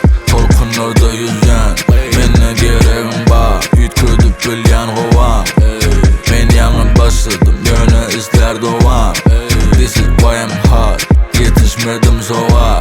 Tolkunlarda yüzgen menne geregim bar. Ütküdüp bilyan hovan. Men yanın başladım yöne izler dovan. This is why I'm hot. Yetişmedim zova.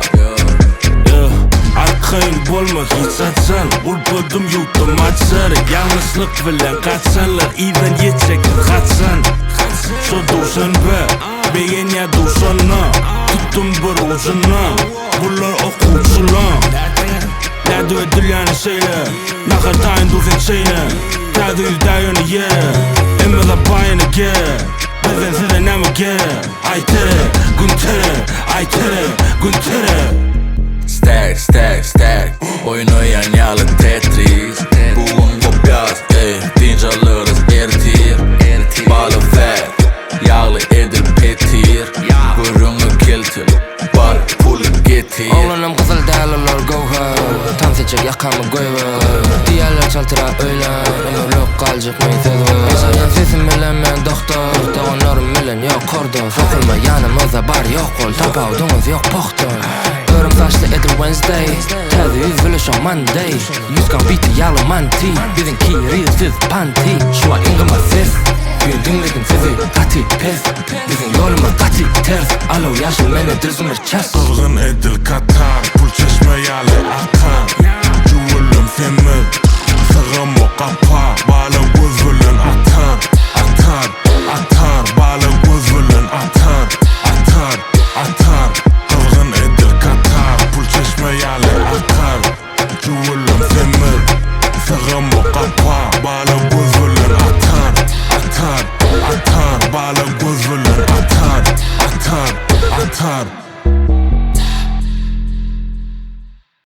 Arkayın bolmak hiç atsan. Ulpadım yuttum açsarı. Yalnızlık bilen kaçsanlar. İven yetecektir kaçsan. So dursan be beyin ya dursana. Tuttum bir ucuna. Bunlar okuyucular. Nerede ödüllerini söyle. Ne kadar dursan söyle. Nerede yüzdayını yere. Emme de bayını gere. Bizden size ne mi gere. Ay tere gün tere. Ay tere gün tere. Stack, stack, stack. Oyun oyan yalı Tetris. Bugün kopyaz, dinç alırız eritir. Balı fat, yağlı edil petir. Görünü keltil, bar pulu getir. Oğlanım kızıl dağlılar gavhar. Tam seçecek yakamı koyver. Diğerler çaltıra öyle. Ömürlük kalacak mı tezver. Yaşayan sesim bilen ben doktor. Doğanlarım bilen yok kordor. Sokulma yanımıza bar yok kol. Tapavdunuz yok pohtor. Örüm saçlı edir Wednesday. Tezi yüz bile şu Monday. Yüzgan biti yağlı manti. Bizim kiriyiz siz panti. Şu an ingama ses. Gün dinledim sizi kati pes. Bizim yolumuz kati ters. Alo yaşıl mene düzmür çes. Kızgın edil Katar. Pul çeşme yağlı akar. Juwulum temiz. Sığım o kapa. Balı göz bilen atar. Atar, atar. Balı göz bilen atar. Atar, atar. Kızgın edil Katar. Pul çeşme yağlı akar. Juwulum temiz. Sığım o kapa. Balı göz bilen atar. Atar, atar. Balı